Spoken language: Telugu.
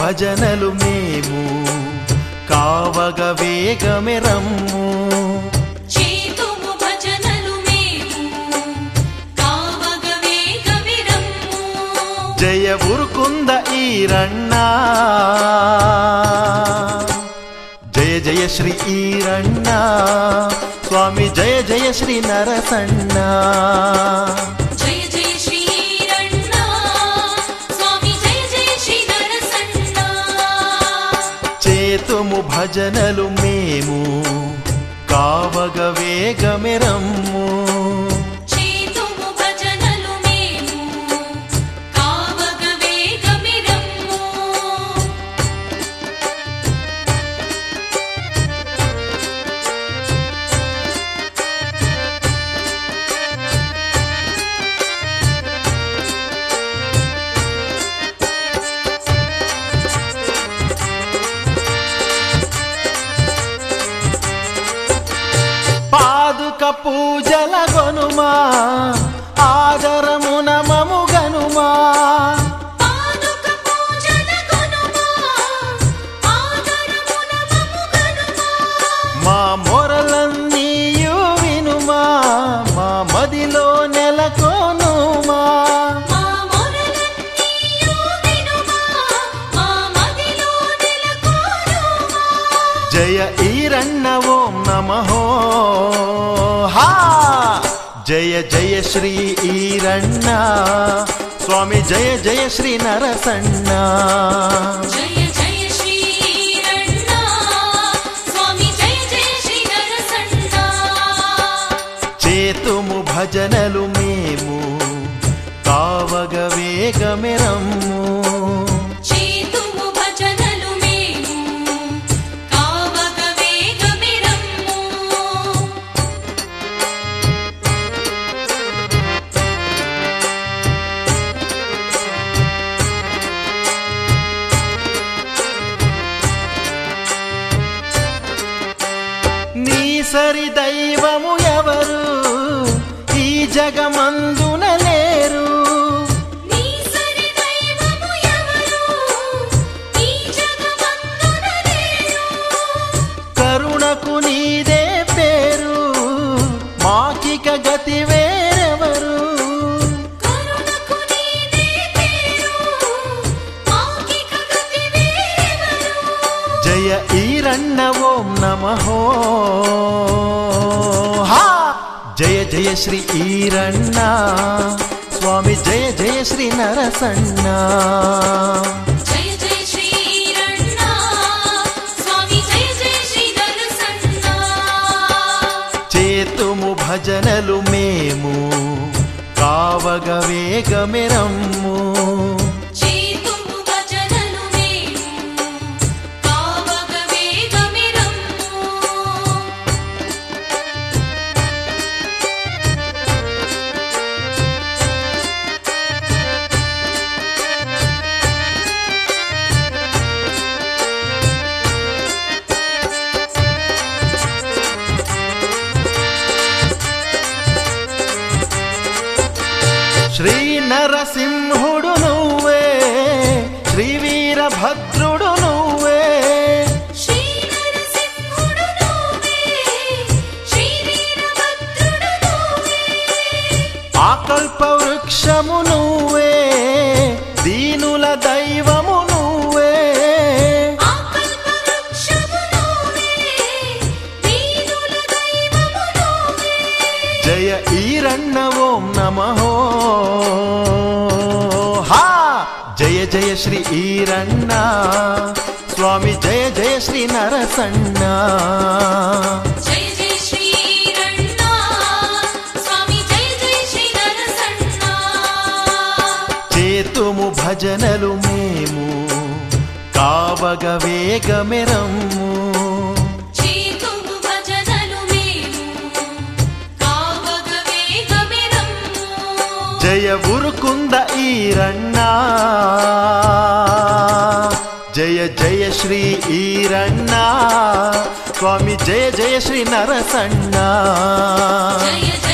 భజనలు మేము కావగ వేగమే రమ్ము చేతుము భజనలు మేము కావగ వేగమే రమ్ము జయ ఉరుకుంద ఈరಣ್ణ జయ జయ శ్రీ ఈరಣ್ణ స్వామి జయ జయ శ్రీ నరసಣ್ణ జయ జయ శ్రీ ఈరಣ್ణ స్వామి జయ జయ శ్రీ నరసಣ್ణ చేతుము భజనలు మేము కావగ వేగమే రమ్ము చేతుము భజనలు మేము కావగ వేగమే రమ్ము పాదుక పూజల గొనుమా ఆదరమున మము గనుమా పాదుక పూజల గొనుమా ఆదరమున మము గనుమా మా మొరలన్నీయు వినుమా మా మదిలో నెలకొనుమా మా మొరలన్నీయు వినుమా మా మదిలో నెలకొనుమా జయ ఈరಣ್ణ ఓం నమః హా జయ జయ శ్రీ ఈరಣ್ణ స్వామి జయ జయ శ్రీ నరసಣ್ణ జయ జయ శ్రీ ఈరಣ್ణ స్వామి జయ జయ శ్రీ నరసಣ್ణ చేతుము భజనలు మేము కావగ వేగమే రమ్ము చేతుము భజనలు మేము కావగ వేగమే రమ్ము నీ సరి దైవము ఎవరు ఈ జగమందున లేరు నీ సరి దైవము ఎవరు ఈ జగమందున లేరు కరుణకు నీదే పేరు మాకిక గతి వేరెవరు కరుణకు నీదే పేరు మాకిక గతి వేరెవరు జయ ఈరಣ್ణ ఓం నమః హా జయ జయ శ్రీ ఈరಣ್ణ స్వామి జయ జయ శ్రీ నరసಣ್ణ జయ జయ శ్రీ ఈరಣ್ణ స్వామి జయ జయ శ్రీ నరసಣ್ణ చేతుము భజనలు మేము కావగ వేగమే రమ్ము చేతుము భజనలు మేము కావగ వేగమే రమ్ము శ్రీ నరసింహుడు నువ్వే శ్రీ వీరభద్రుడు నువ్వే శ్రీ నరసింహుడు నువ్వే శ్రీ వీరభద్రుడు నువ్వే ఆకల్ప వృక్షము నువ్వే దీనుల దైవము నువ్వే ఆకల్ప వృక్షము నువ్వే దీనుల దైవము నువ్వే జయ ఈరಣ್ణ ఓం నమః హా జయ జయ శ్రీ ఈరಣ್ణ స్వామి జయ జయ శ్రీ నరసಣ್ణ జయ జయ శ్రీ ఈరಣ್ణ స్వామి జయ జయ శ్రీ నరసಣ್ణ చేతుము భజనలు మేము కావగ వేగమే రమ్ము చేతుము భజనలు మేము కావగ వేగమే రమ్ము జయ ఉరుకుంద ఈరಣ್ణ జయ జయ శ్రీ ఈరಣ್ణ స్వామి జయ జయ శ్రీ నరసಣ್ణ జయ